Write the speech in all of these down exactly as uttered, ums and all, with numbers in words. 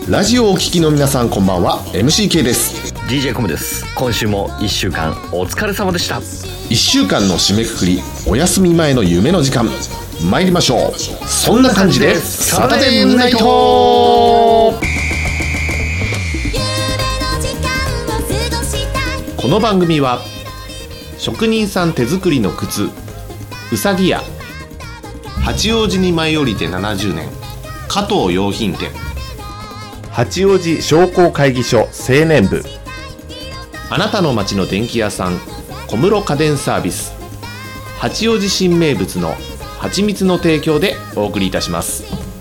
ラジオをお聞きの皆さんこんばんは。 エムシーケー です。 ディージェー コムです。今週もいっしゅうかんお疲れ様でした。 いっしゅうかんの締めくくり、お休み前の夢の時間、参りましょう。そんな感じでサタデーナイト。この番組は職人さん手作りの靴うさぎ屋、八王子に舞い降りてななじゅうねん加藤洋品店、八王子商工会議所青年部、あなたの街の電気屋さん小室家電サービス、八王子新名物の蜂蜜の提供でお送りいたします。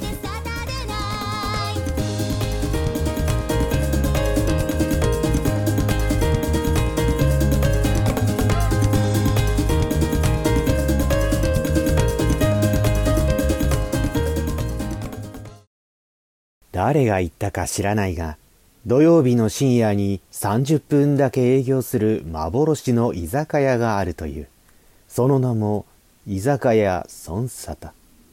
誰が言ったか知らないが、土曜日の深夜にさんじゅっぷんだけ営業する幻の居酒屋があるという。その名も居酒屋孫沙汰。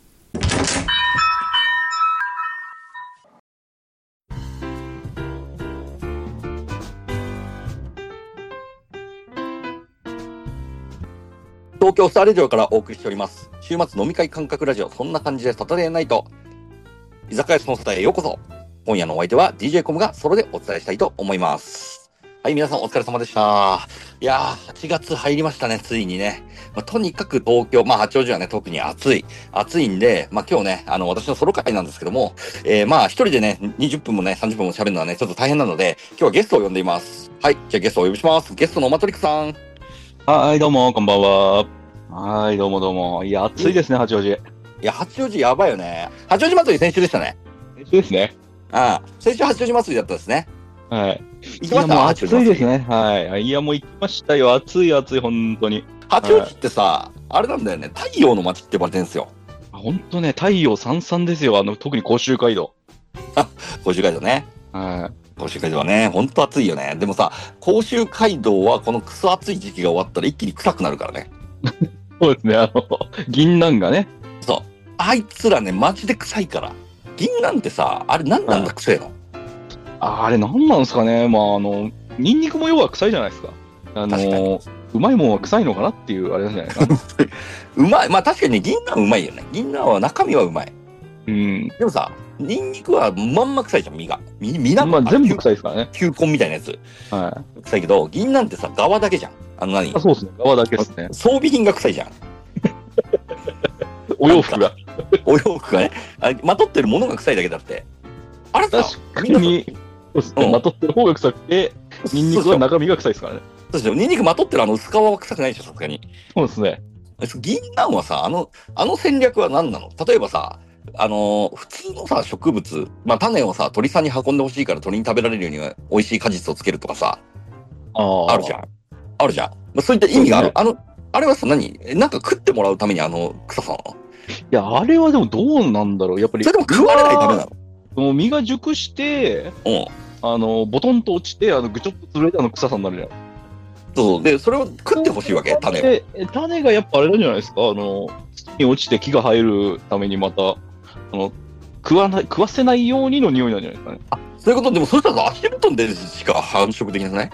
東京スターレディオからお送りしております。週末飲み会感覚ラジオ、そんな感じでサタデーナイト。居酒屋孫沙汰へようこそ。今夜のお相手は ディージェー コムがソロでお伝えしたいと思います。はい、皆さんお疲れ様でした。いやー、はちがつ入りましたね、ついにね。まあ、とにかく東京、まあ八王子はね、特に暑い。暑いんで、まあ今日ね、あの、私のソロ会なんですけども、えー、まあ一人でね、にじゅっぷんもね、さんじゅっぷんも喋るのはね、ちょっと大変なので、今日はゲストを呼んでいます。はい、じゃあゲストをお呼びします。ゲストのマトリックさん。 はい、どうも、こんばんは。はい、どうもどうも。いや、暑いですね、八王子。いや、八王子やばいよね。八王子祭り先週でしたね。 先週ですね。 ああ、先週八王子祭りだったですね。 はい。 行きました？ いや、もう暑いですね。はい。いや、もう行きましたよ。暑い暑い、本当に。 八王子ってさ、はい、あれなんだよね。太陽の街って呼ばれてるんですよ。 本当ね、太陽さんさんですよ。あの、特に甲州街道。 あ、甲州街道ね。 はい。 甲州街道はね、ほんと暑いよね。でもさ、甲州街道はこのクソ暑い時期が終わったら一気に臭くなるからね。 そうですね、あの、銀杏がね。 そう。あいつらね、マジで臭いから。銀杏ってさ、あれ何なんだ、臭いの？ あれ何なんですかね。まあ、あの、ニンニクも要は臭いじゃないですか。あの、うまいもんは臭いのかなっていう、あれなんじゃないかな。 うまい。まあ確かにね、銀杏うまいよね。銀杏は中身はうまい。 うん。 でもさ、ニンニクはまんま臭いじゃん、身が。身、身なまあ全部臭いですからね。 球根みたいなやつ。 はい。 臭いけど、銀杏ってさ、側だけじゃん。あの何？ あ、そうですね。側だけですね。 装備品が臭いじゃん。 お洋服が。 お洋服がね。あれ、まとってるものが臭いだけだって。あれさ、 確かに、そうですね。まとってる方が臭くて、ニンニクは中身が臭いですからね。 そうですよ。ニンニクまとってるあの薄皮は臭くないでしょ、さすがに。 そうですね。 銀杏はさ、あの、あの戦略は何なの？例えばさ、あのー、普通のさ、植物、まあ、種をさ、鳥さんに運んでほしいから鳥に食べられるようには美味しい果実をつけるとかさ、 あ, あるじゃん。あるじゃん。まあ、そういった意味がある。ね、あの、あれはさ、何？なんか食ってもらうためにあの臭さなの？ いや、あれはでもどうなんだろう。やっぱり。 それでも食われないためなの？ もう実が熟して、 うん。 あの、ボトンと落ちて、あの、ぐちょっと潰れてあの臭さになるじゃん。 そう。で、それを食ってほしいわけ、種を。 で、種がやっぱあれなんじゃないですか。あの、土に落ちて木が生えるためにまた、あの、食わない、食わせないようにの匂いなんじゃないですかね。 あ、そういうこと。でもそしたらアヒルトンでしか繁殖できなくない？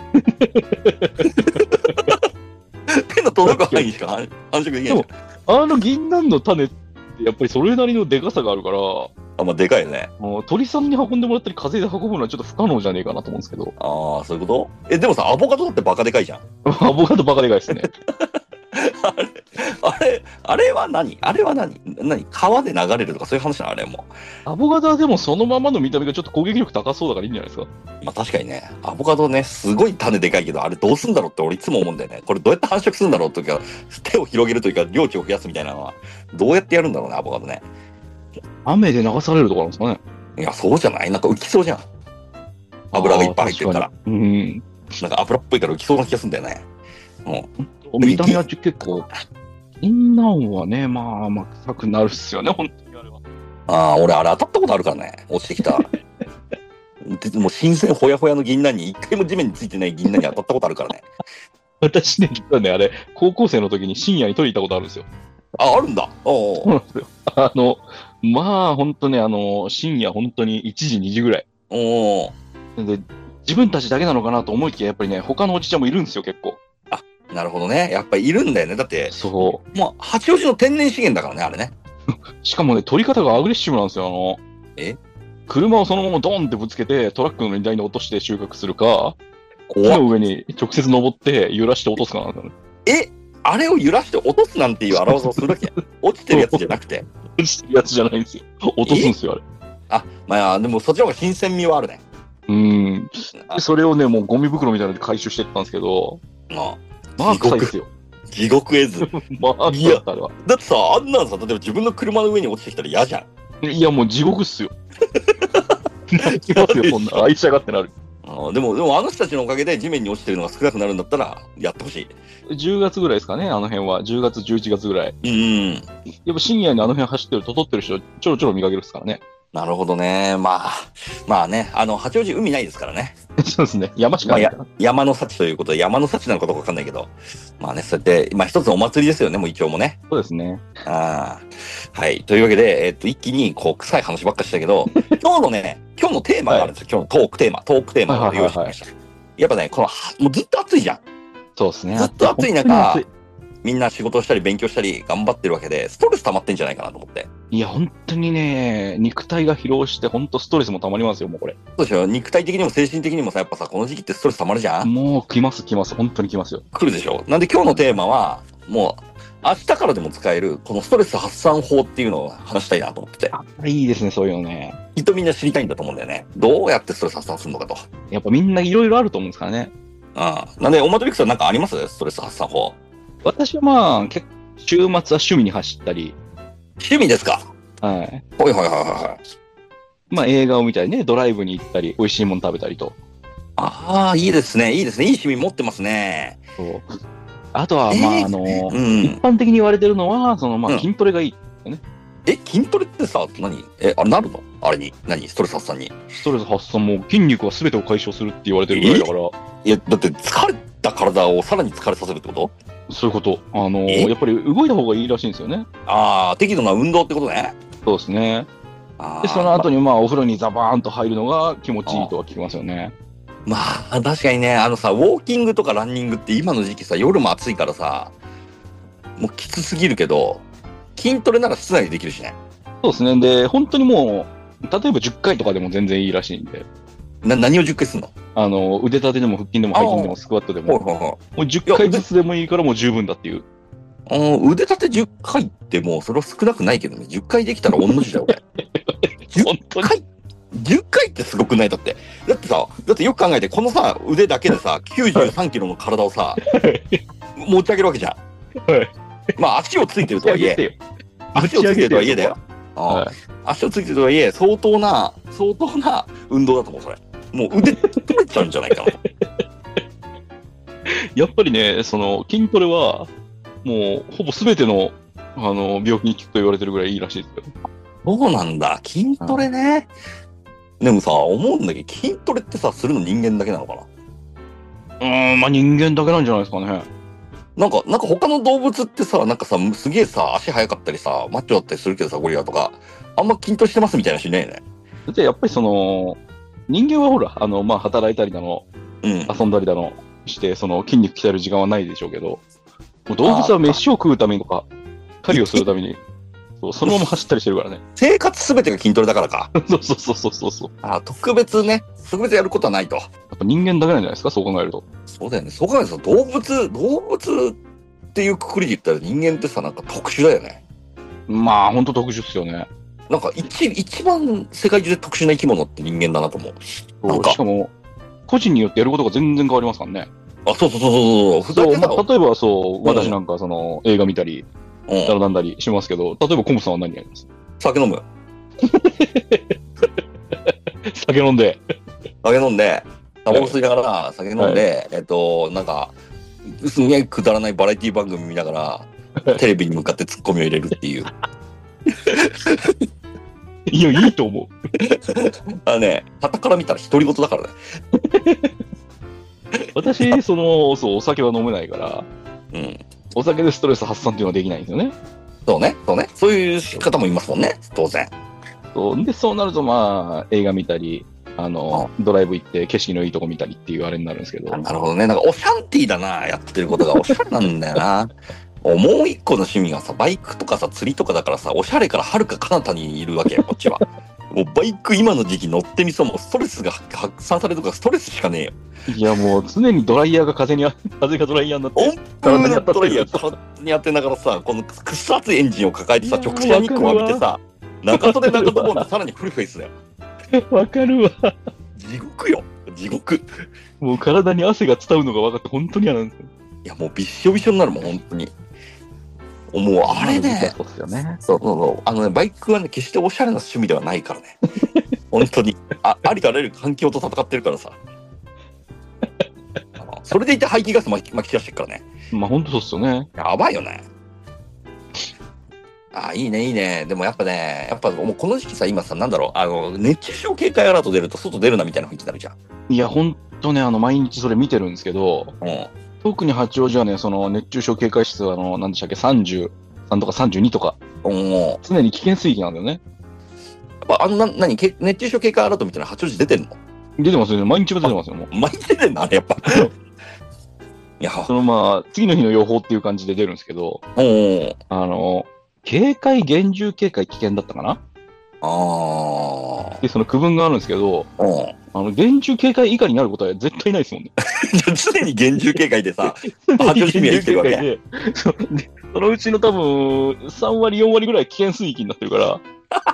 手の届く範囲にしか繁殖できないじゃん。 あの銀杏の種ってやっぱりそれなりのでかさがあるから、 あ、まあでかいよね。 もう鳥さんに運んでもらったり風で運ぶのはちょっと不可能じゃねえかなと思うんですけど。 ああ、そういうこと？え、でもさ、アボカドだってバカでかいじゃん。 アボカドバカでかいですね。 あれ、あれ、あれは何？あれは何？何？川で流れるとかそういう話なの？あれも。 アボカドはでもそのままの見た目がちょっと攻撃力高そうだからいいんじゃないですか。 まあ確かにね、アボカドね、すごい種でかいけど、あれどうすんだろうって俺いつも思うんだよね。これどうやって繁殖するんだろうというか、手を広げるというか、領地を増やすみたいなのは、どうやってやるんだろうね、アボカドね。 雨で流されるとかなんですかね。 いや、そうじゃない？なんか浮きそうじゃん。油がいっぱい入ってるから。 うん。 なんか油っぽいから浮きそうな気がするんだよね。 うん。見た目は結構、銀杏はね、まあ、まあ、臭くなるっすよね、本当にあれは。 ああ、俺あれ当たったことあるからね、落ちてきた。もう新鮮ほやほやの銀杏に、一回も地面についてない銀杏に当たったことあるからね。 私ね、実はね、あれ、高校生の時に深夜に取りに行ったことあるんですよ。 あ、あるんだ。おうおう。 そうなんですよ。あの、まあ、本当ね、あの、深夜本当にいちじ、にじぐらい。 おー。 で、自分たちだけなのかなと思いきや、やっぱりね、他のおじちゃんもいるんですよ、結構。 なるほどね。やっぱりいるんだよね。だって、 そもう、八王子の天然資源だからね、あれね。 う。しかもね、取り方がアグレッシブなんですよ。あの、 え車をそのままドーンってぶつけて、トラックの荷台に落として収穫するか、木怖っの上に直接登って揺らして落とすかなんですよね。 えあれを揺らして落とすなんていう表しをするわけ落ちてるやつじゃなくて。 落ちてるやつじゃないんですよ。落とすんですよ、あれ。 あ、まあ、でもそっちの方が新鮮味はあるね。 うん。でそれをね、もうゴミ袋みたいなので回収してったんですけど、 まあ、 まあ、臭いですよ。 地獄絵図。 まあ、臭かった、あれは。 だってさ、あんなんさ、例えば自分の車の上に落ちてきたら嫌じゃん。 いや、もう地獄っすよ。泣きますよ、そんな。愛しやがってなる。 あでも、でもあの人たちのおかげで地面に落ちてるのが少なくなるんだったら、やってほしい。 じゅうがつぐらいですかね、あの辺は。じゅうがつ、じゅういちがつぐらい。 うん。 やっぱ深夜にあの辺走ってると撮ってる人、ちょろちょろ見かけるっすからね。 なるほどね。まあ、まあね、あの、八王子海ないですからね。 そうですね。山しかまあ、やないから。 山の幸ということで、山の幸なのかどうかわかんないけど、まあね、そうやって、まあ一つのお祭りですよね、もう一応もね。 そうですね。 ああ。はい。というわけで、えっと、一気に、こう、臭い話ばっかりしたけど、今日のね、今日のテーマがあるんですよ。今日のトークテーマ、トークテーマを用意してきました。やっぱね、この、もうずっと暑いじゃん。 そうですね。 ずっと暑い中本当に暑いみんな仕事をしたり勉強したり頑張ってるわけで、ストレス溜まってんじゃないかなと思って。 いや、本当にね、肉体が疲労して、本当ストレスも溜まりますよ、もうこれ。 そうでしょ、肉体的にも精神的にもさ、やっぱさ、この時期ってストレス溜まるじゃん。 もう来ます、来ます。本当に来ますよ。 来るでしょ。なんで今日のテーマは、もう、明日からでも使える、このストレス発散法っていうのを話したいなと思ってて。 いいですね、そういうのね。 きっとみんな知りたいんだと思うんだよね。どうやってストレス発散するのかと。 やっぱみんないろいろあると思うんですからね。 うん。なんで、おまとりくさんなんかありますストレス発散法。 私はまあ、結構、週末は趣味に走ったり、 趣味ですか。 はい。 はいはいはいはい。 まあ映画を見たりね、ドライブに行ったり、美味しいもの食べたりと。 ああ、いいですね。いいですね。いい趣味持ってますね。 そうあとは、 えーまあ、あの、 うん一般的に言われてるのは、その、まあ、 うん筋トレがいい。 え、筋トレってさ、何え、あれなるのあれに。何ストレス発散に。 ストレス発散も筋肉は全てを解消するって言われてるぐらいだから、 いや、だって疲れた体をさらに疲れさせるってことそういうこと。あの、 えやっぱり動いた方がいいらしいんですよね。 ああ、適度な運動ってことね。 そうですね。 あーで、その後に、まあ、お風呂にザバーンと入るのが気持ちいいとは聞きますよね。 まあ、確かにね、あのさ、ウォーキングとかランニングって今の時期さ、夜も暑いからさ、もうきつすぎるけど、筋トレなら室内でできるしね。 そうですね。で、本当にもう、例えばじゅっかいとかでも全然いいらしいんで、 な、何をじゅっかいすんのあの、腕立てでも腹筋でも背筋でもスクワットでも、 ほいほいほい。 もうじゅっかいずつでもいいからもう十分だっていう。 あー腕立てじゅっかいってもうそれは少なくないけどね。じゅっかいできたら同じだよ、俺。じゅっ本当にかいじゅっかいってすごくないだって。だってさ、だってよく考えて、このさ、腕だけでさ、きゅうじゅうさんキロの体をさ、持ち上げるわけじゃん。 はい。 まあ足をついてるとはいえ、 よ。 足をついてるとはいえだよ。あーはい。 足をついてるとはいえ、相当な、相当な運動だと思う、それ。もう腕取れちゃうんじゃないかなと。 やっぱりね、その筋トレは、もうほぼ全てのあの病気に効くと言われてるぐらいいいらしいですよ。 そうなんだ。筋トレね。でもさ、思うんだけど、筋トレってさ、するの人間だけなのかな。 うーん、まあ人間だけなんじゃないですかね。 なんか、なんか他の動物ってさ、なんかさ、すげえさ、足速かったりさ、マッチョだったりするけどさ、ゴリラとか、あんま筋トレしてますみたいな人いないよね。 で、やっぱりその、人間はほら、あの、まあ働いたりだの、 うん。 遊んだりだのして、その筋肉鍛える時間はないでしょうけど、もう動物は飯を食うためにとか、狩りをするために、そうそのまま走ったりしてるからね。 生活すべてが筋トレだからか。 そうそうそうそうそうそう。 あ特別ね、特別やることはないと。 やっぱ人間だけなんじゃないですか、そう考えると。 そうだよね。そう考えると動物、動物っていうくくりで言ったら人間ってさ、なんか特殊だよね。 まあ、ほんと特殊っすよね。 なんか一、一番世界中で特殊な生き物って人間だなと思う。なんかしかも、個人によってやることが全然変わりますからね。 あ、そうそうそうそう。ふざそう、 けんなまあ、例えばそう、 うん私なんかその映画見たり、 うんだらなんだりしますけど、例えばコムさんは何やります？ 酒飲む。 酒飲んで。 酒飲んで、タバコ吸いながら酒飲んで、えっと、なんか、すんげえくだらないバラエティ番組見ながら、テレビに向かってツッコミを入れるっていう。 いや、いいと思う。 あのね、傍から見たら独り言だからね。 私、その、そう、お酒は飲めないから、 うん。 お酒でストレス発散っていうのはできないんですよね。 そうね、そうね。そういう方もいますもんね、当然。 そうで、そうなると、まあ、映画見たり、 あの、ドライブ行って景色のいいとこ見たりっていうあれになるんですけど。 なるほどね。なんかオシャンティーだな、やってることが。おしゃれなんだよな。もう一個の趣味がさ、バイクとかさ、釣りとかだからさ、おしゃれからはるか彼方にいるわけよ、こっちは。もうバイク今の時期乗ってみそう、もうストレスが発散されるとかストレスしかねえよ。 いやもう常にドライヤーが風にあ、風がドライヤーになって。 温風のドライヤー体に当てながらさ、このくっさ熱いエンジンを抱えてさ、直射日光を浴びてさ、中袖中ズボンでさらにフルフェイスだよ。 わかるわ。 地獄よ、地獄。 もう体に汗が伝うのが分かって本当に嫌なんですよ。 いやもうびっしょびしょになるもん、本当に。もうあれね、 そうですよね。 そうそうそう、あのね、バイクはね、決しておしゃれな趣味ではないからね。本当に。あ、ありとあらゆる環境と戦ってるからさ。それでいて排気ガス巻き巻き出してるからね。 まあ本当そうっすよね。 やばいよね。あ、いいね、いいね。でもやっぱね、やっぱもうこの時期さ、今さ、なんだろう、あの、熱中症警戒アラート出ると外出るなみたいな雰囲気になるじゃん。 いや、ほんとね、あの、毎日それ見てるんですけど、 うん。 特に八王子はね、その熱中症警戒室は、あの、なんでしたっけ、さんじゅうさんとかさんじゅうにとか、 お常に危険水域なんだよね。 やっぱあの、な、なに、け熱中症警戒アラートみたいな八王子出てんの？ 出てますよね。毎日も出てますよ、もう。 毎日出てんのあれ、やっぱ。いや、 そのまあ、次の日の予報っていう感じで出るんですけど、 おー。 あの、警戒、厳重警戒、危険だったかなあで、その区分があるんですけど、 ー。うん。 あの、厳重警戒以下になることは絶対ないですもんね。 常に厳重警戒でさ、八王子市民は生きてるわけ。 でそうでそのうちの多分、さん割、よん割ぐらい危険水域になってるから、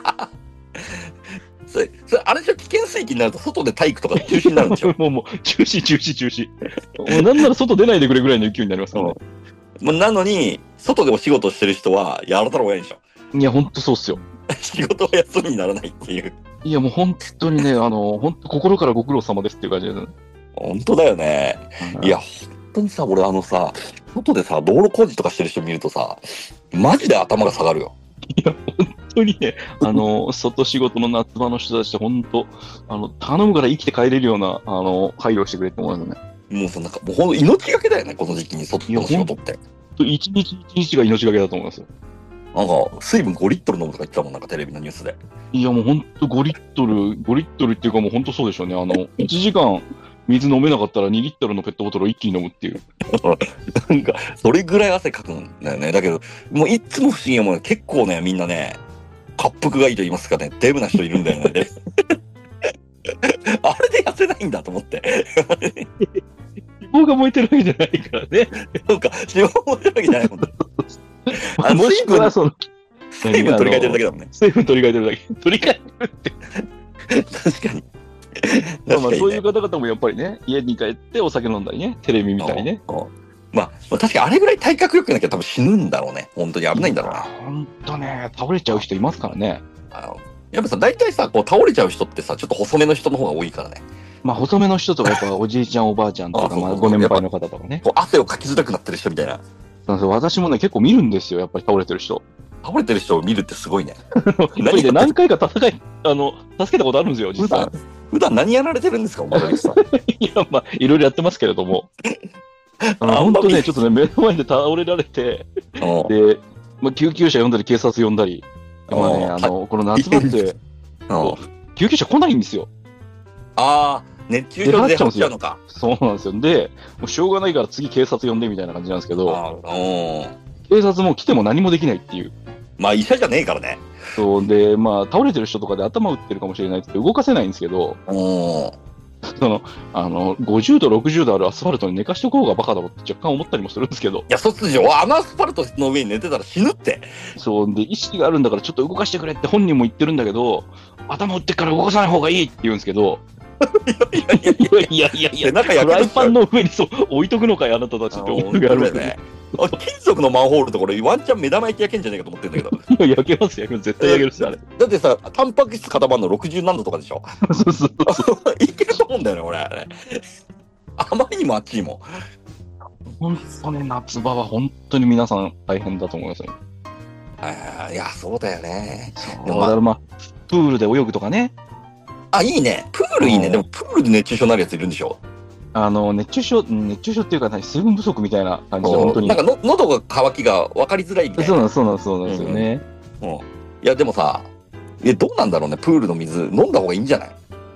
それ、それ、あれじゃ危険水域になると外で体育とか中止になるんでしょ。 もう、もう、中止、中止、中止。もうなんなら外出ないでくれぐらいの勢いになりますからね。 もうなのに、外でお仕事してる人はやらざるを得ないでしょ。 いや、ほんとそうっすよ。 仕事は休みにならないっていう。 いや、もう本当にね、あの、本当心からご苦労様ですっていう感じですね。 本当だよね。いや、本当にさ、俺あのさ、外でさ、道路工事とかしてる人見るとさ、マジで頭が下がるよ。 いや、本当にね、あの、外仕事の夏場の人たちって本当、あの、頼むから生きて帰れるような、あの、配慮をしてくれって思いますね。 もうさ、なんか、もうほんと命がけだよね、この時期に外の仕事って。 一日一日が命がけだと思いますよ。 なんか、水分ごリットル飲むとか言ってたもん、なんかテレビのニュースで。 いや、もう本当ごリットル、ごリットルっていうかもう本当そうでしょうね。あの、いちじかん水飲めなかったらにリットルのペットボトルを一気に飲むっていう。 なんか、それぐらい汗かくんだよね。だけど、もういつも不思議なもんね、結構ね、みんなね、滑腹がいいと言いますかね、デブな人いるんだよね。あれで痩せないんだと思って。 脂肪が燃えてるわけじゃないからね。 なんか、脂肪燃えてるわけじゃないもんね。あもしくはその、 水分取り替えてるだけだもんね。 水分取り替えてるだけ。取り替えてるって。 確かに。 まあまあそういう方々もやっぱりね、家に帰ってお酒飲んだりね、テレビ見たりね。 まあ、まあ、確かにあれぐらい体格良くなきゃ多分死ぬんだろうね。本当に危ないんだろうな。 本当ね、倒れちゃう人いますからね。 あのやっぱさ、大体さ、こう倒れちゃう人ってさ、ちょっと細めの人の方が多いからね。 まあ細めの人とかやっぱおじいちゃんおばあちゃんとか、まあご年配の方とかね。 こう汗をかきづらくなってる人みたいな。 そうそう、私もね、結構見るんですよ、やっぱり倒れてる人。 倒れてる人を見るってすごいね。 やっぱりね、何回か戦い、あの、助けたことあるんですよ、実際。 普段何やられてるんですか、お前さん。 いや、まあ、いろいろやってますけれども。本当ね、ちょっとね、目の前で倒れられて、で、まあ、救急車呼んだり、警察呼んだり、まあね、あの、この夏場って、救急車来ないんですよ。 ああ、熱中症で出ちゃうのか。 そうなんですよ。で、もうしょうがないから次警察呼んでみたいな感じなんですけど、警察も来ても何もできないっていう。 まあ医者じゃねえからね。 そうで、まあ倒れてる人とかで頭打ってるかもしれないって動かせないんですけど、その、あの、ごじゅうど、ろくじゅうどあるアスファルトに寝かしとこうがバカだろって若干思ったりもするんですけど。 いや、突如、あのアスファルトの上に寝てたら死ぬって。 そうで、意識があるんだからちょっと動かしてくれって本人も言ってるんだけど、頭打ってから動かさない方がいいって言うんですけど、いやいやいやいやいやいや、フライパンの上にそう置いとくのかいあなたたちって思うがあるわけね。 金属のマンホールとこれワンチャン目玉焼き焼けんじゃねえかと思ってるんだけど。いや、焼けますよ。絶対焼けるっすよ、あれ。 だってさ、タンパク質固まるのろくじゅうなんどとかでしょ。 そうそうそう。 いけると思うんだよね、俺。あまりにも暑いもん。 本当ね、夏場は本当に皆さん大変だと思いますよ。 あいや、そうだよね。 でも、まあ、まあ、プールで泳ぐとかね。 あ、いいね。プールいいね。でも、プールで熱中症になるやついるんでしょ。 あの、熱中症、熱中症っていうか、水分不足みたいな感じで、本当に。 なんかの、喉が渇きが分かりづらいみたいな。 そうなんです、そうなんです、そうなんですよね。 うん。いや、でもさ、え、どうなんだろうね、プールの水、飲んだ方がいいんじゃない？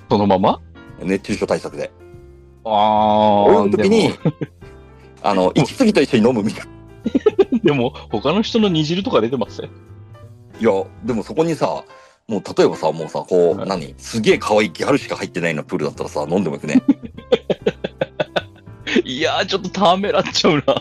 そのまま熱中症対策で。 ああ。 泳ぐときに、あの、息継ぎと一緒に飲むみたいな。でも、他の人の煮汁とか出てますね。 いや、でもそこにさ、もう例えばさ、もうさ、こう、はい、何すげえ可愛いギャルしか入ってないようなプールだったらさ、飲んでもよくね。 いやー、ちょっとためらっちゃうな。ダ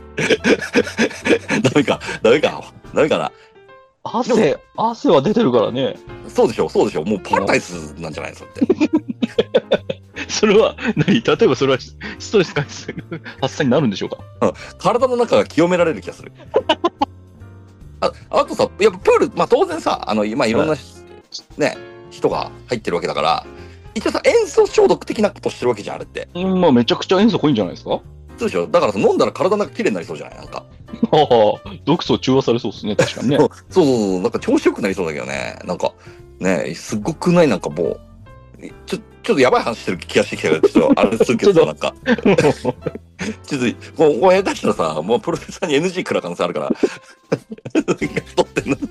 メか、ダメか、ダメかな。 汗、汗は出てるからね。 そうでしょ、そうでしょ。もうパラダイスなんじゃないですかって。 それは何、例えばそれはストレス発散になるんでしょうか。 うん、体の中が清められる気がする。あ, あとさ、やっぱプール、まあ当然さ、あの、まあいろんな、はい、ね、人が入ってるわけだから、一応さ、塩素消毒的なことしてるわけじゃん、あれって。 うん、まあめちゃくちゃ塩素濃いんじゃないですか。 そうでしょ。だからさ、飲んだら体の中綺麗になりそうじゃないなんか。 ああ、毒素中和されそうですね、確かにね。 そうそうそう、なんか調子よくなりそうだけどね。なんか、ね、すっごくないなんかもう、ちょ、ちょっとやばい話してる気がしてきたけど、ちょっとあれするけどさ、なんか。ちょっと、もう、もう下手したらさ、もうプロデューサーに エヌジー 食らう可能性あるから。撮ってんの。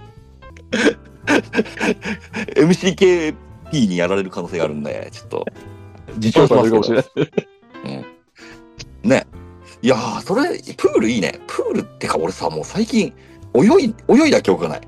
エムシーケーピー にやられる可能性があるんで、ちょっと、自重しますけど。うん。ね。いやー、それ、プールいいね。プールってか、俺さ、もう最近、泳い、泳いだ記憶がない。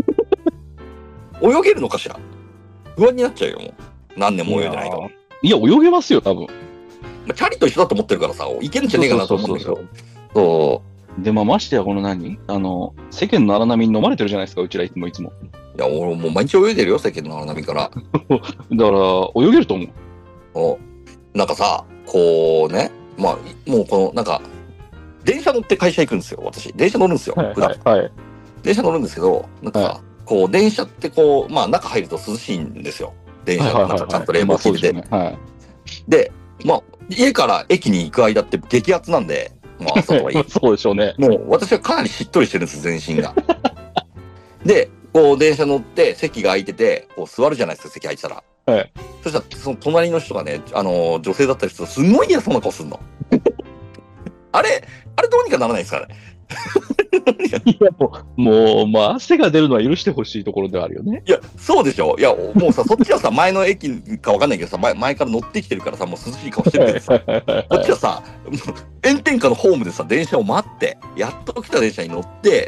泳げるのかしら。不安になっちゃうよ、もう。何年も泳いでないと。 いや、泳げますよ、多分。 まあ、チャリと一緒だと思ってるからさ、いけんじゃねえかなと思うんだけど。そう。 で、まあ、ましてや、この何あの、世間の荒波に飲まれてるじゃないですか、うちらいつもいつも。 いや、俺もう毎日泳いでるよ、世間の荒波から。だから、泳げると思う。 おなんかさ、こうね、まあ、もうこの、なんか、電車乗って会社行くんですよ、私。電車乗るんですよ、 はい、 普段、 はいはい。 電車乗るんですけど、なんか、はい、こう、電車ってこう、まあ、中入ると涼しいんですよ。電車の中ちゃんと冷房効いてて。で、まあ、家から駅に行く間って激アツなんで、まあ、朝とはいい。 そうでしょうね。 もう、私はかなりしっとりしてるんです、全身が。で、こう、電車乗って、席が空いてて、こう、座るじゃないですか、席空いてたら。 はい。 そしたら、その隣の人がね、あのー、女性だったりすると、すごい嫌そうな顔するの。あれ、あれどうにかならないですかね。 いや、もう、もう、まあ、汗が出るのは許してほしいところではあるよね。 いや、そうでしょ。いや、もうさ、そっちはさ、前の駅かわかんないけどさ、前、前から乗ってきてるからさ、もう涼しい顔してるけどさ、こっちはさ、炎天下のホームでさ、電車を待って、やっと来た電車に乗って、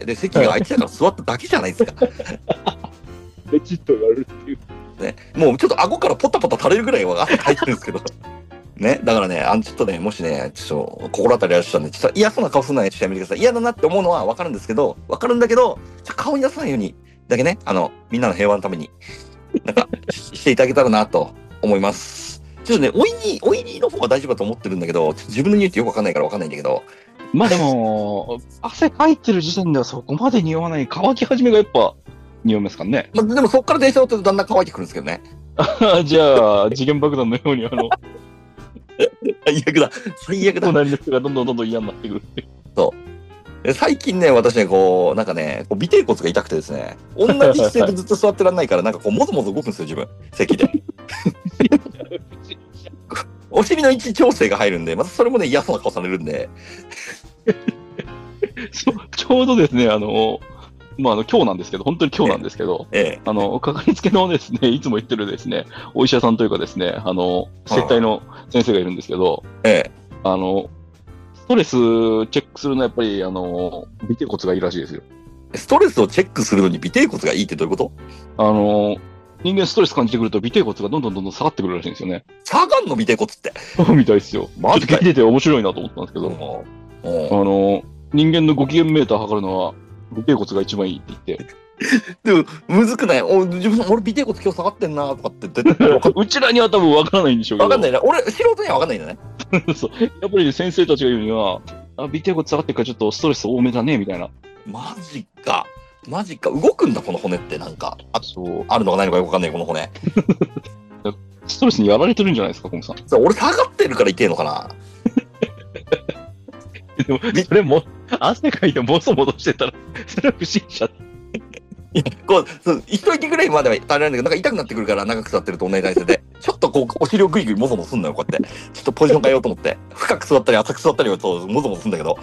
で、席が空いてたから座っただけじゃないですか。 ベチッとやるっていう。 ね、もうちょっと顎からポタポタ垂れるぐらいは汗入ってるんですけど。ね、だからね、あの、ちょっとね、もしね、ちょっと、心当たりある人はね、ちょっと嫌そうな顔するのはちょっとやめてください。嫌だなって思うのはわかるんですけど、わかるんだけど、ちょっと顔に出さないように、だけね、あの、みんなの平和のために、なんか、していただけたらなと思います。ちょっとね、おいに、おいにの方が大丈夫だと思ってるんだけど、ちょっと自分の匂いってよくわかんないからわかんないんだけど。 まあでも、汗かいてる時点ではそこまで匂わない、乾き始めがやっぱ、匂いますからね。 まあ、でもそこから電車乗ってるとだんだん乾いてくるんですけどね。 じゃあ、次元爆弾のように、あの、 最悪だ。最悪だ。 隣の人がどんどんどんどん嫌になってくる。 そう。最近ね、私ね、こう、なんかね、こう尾てい骨が痛くてですね、同じ姿勢でずっと座ってらんないから、なんかこう、もぞもぞ動くんですよ、自分。席で。お尻の位置調整が入るんで、またそれもね、嫌そうな顔されるんで。 ちょうどですね、あの、まあ、あの今日なんですけど、本当に今日なんですけど、 ええ、 あの、かかりつけのですね、いつも言ってるですね、お医者さんというかですね、あの、接待の先生がいるんですけど、 ええ、 あの、ストレスチェックするのはやっぱり、あの、尾てい骨がいいらしいですよ。 ストレスをチェックするのに尾てい骨がいいってどういうこと？ あの、人間ストレス感じてくると尾てい骨がどんどんどんどん下がってくるらしいんですよね。 下がんの尾てい骨って。 みたいですよ。マジで聞いてて面白いなと思ったんですけど、あの、人間のご機嫌メーター測るのは、尾てい骨が一番いいって言って。 でも、むずくない？お自分、俺、尾てい骨今日下がってんなとかって絶対うちらには多分分からないんでしょうけど。 分かんないな。俺、素人には分かんないんだね。 そう。やっぱり先生たちが言うには、あ、尾てい骨下がってるからちょっとストレス多めだね、みたいな。 マジか。マジか。動くんだ、この骨ってなんか。あ、 そう。 あるのかないのかよくわかんない、この骨。 ストレスにやられてるんじゃないですか、コムさん。 そう、俺下がってるから痛えのかな。 でも、それも、汗かいてもそもそしてたら、それは不審者。 いや、こう、そう、一息ぐらいまでは耐えられるんだけど、なんか痛くなってくるから長く座ってると同じ体勢で、ちょっとこう、お尻をグイグイもぞもぞすんのよ、こうやって。ちょっとポジション変えようと思って、深く座ったり浅く座ったりはそう、もぞもぞすんだけど。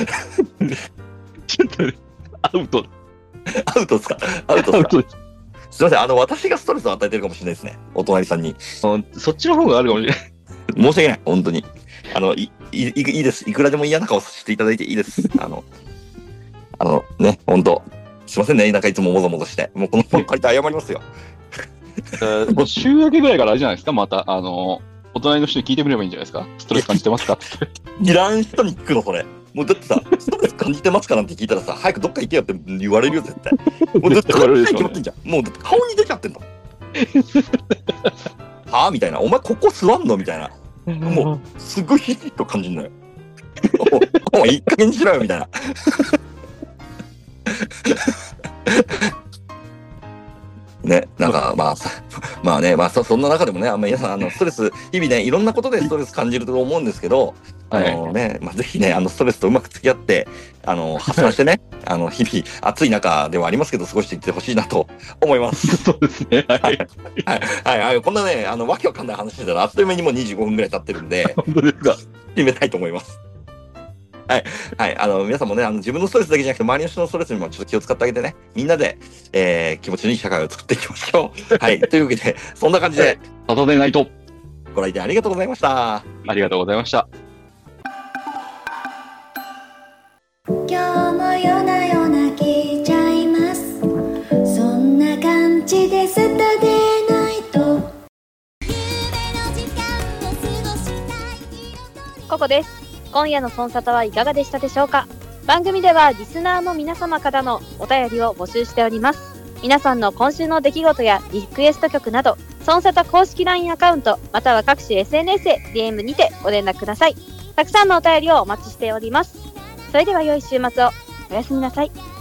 ちょっと、アウト。 アウトですか？アウトですか？ すいません、あの、私がストレスを与えてるかもしれないですね。お隣さんに。 そっちの方があるかもしれない。 申し訳ない、本当に。あの、い、い、いいです。いくらでも嫌な顔させていただいていいです。あの、あの、ね、本当すいませんね、なんかいつももぞもぞして。もうこの本借りて謝りますよ。 もう週明けぐらいからあれじゃないですか、また、あの、お隣の人に聞いてみればいいんじゃないですか。ストレス感じてますかって。 いらん人に聞くの、それ。もうだってさ、ストレス感じてますかなんて聞いたらさ、早くどっか行けよって言われるよ、絶対。もうだって顔に決まってんじゃん。もうだって顔に出ちゃってんの。はぁみたいな。お前ここ座んのみたいな。もう、すごいヒリッと感じるのよ。もういい加減にしろよ、みたいな。ね、なんかまあ、まあね、まあそ、そんな中でもね、あんま皆さん、あの、ストレス、日々ね、いろんなことでストレス感じると思うんですけど、あのね、まあぜひね、あの、ストレスとうまく付き合って、あの、発散してね、あの、日々、暑い中ではありますけど、過ごしていってほしいなと思います。 そうですね。はい。はい、 はい、はい、こんなね、あの、わけわかんない話してたら、あっという間にもうにじゅうごふんぐらい経ってるんで、 本当ですか。 決めたいと思います。はい。はい。あの、皆さんもね、あの、自分のストレスだけじゃなくて、周りの人のストレスにもちょっと気を使ってあげてね、みんなで、えー、気持ちのいい社会を作っていきましょう。はい。というわけで、そんな感じで、 サタデーナイト。 ご来店ありがとうございました。 ありがとうございました。 今日も夜な夜な聞いちゃいます。そんな感じでサタデーナイト。 ここです。今夜のソンサタはいかがでしたでしょうか。番組ではリスナーの皆様からのお便りを募集しております。皆さんの今週の出来事やリクエスト曲など、ソンサタ公式 ライン アカウントまたは各種 エスエヌエス で ディーエム にてご連絡ください。たくさんのお便りをお待ちしております。それでは良い週末を。おやすみなさい。